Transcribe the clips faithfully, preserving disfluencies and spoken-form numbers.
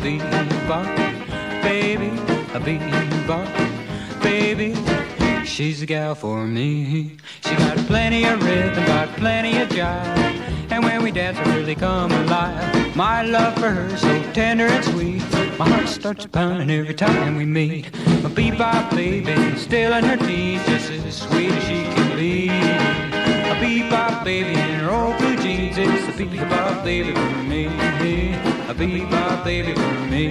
bebop, baby, a bebop, baby. She's the gal for me. She got plenty of rhythm, got plenty of jive, and when we dance, I really come alive. My love for her so tender and sweet. My heart starts pounding every time we meet. My bebop baby, still in her teens, just as sweet as she can be. A bebop baby in her old blue jeans, it's a bebop baby for me. A bebop baby for me.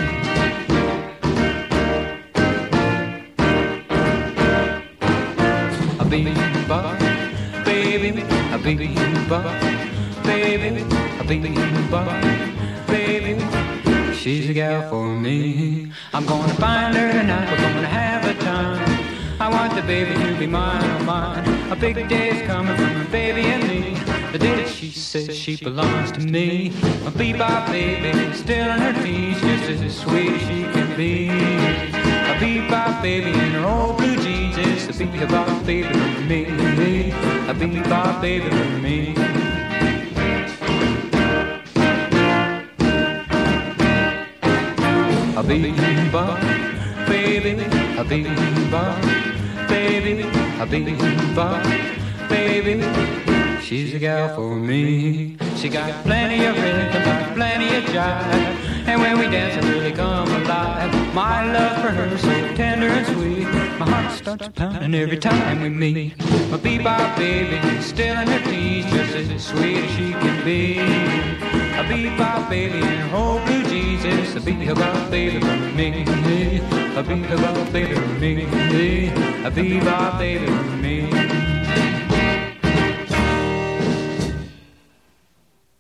A bebop baby, a bebop baby, a bebop baby. She's a gal for me. I'm gonna find her tonight, we're gonna have a time. I want the baby to be mine, oh mine. A big day's coming from her baby and me. The day that she says she belongs to me. A bebop baby, still in her teens, just as sweet as she can be. A bebop baby in her old blue jeans, it's a bebop baby for me. A bebop baby for me. A bebop baby, a bebop baby, a bebop baby. She's a gal for me. She got plenty of rhythm, got plenty of jive, and when we dance, I really come alive. My love for her so tender and sweet. My heart starts pounding every time we meet. My bebop baby, still in her teens, just as sweet as she can be. A bebop baby in her old blue jeans, it's a bebop baby for me. A bebop baby for me. A bebop baby for me.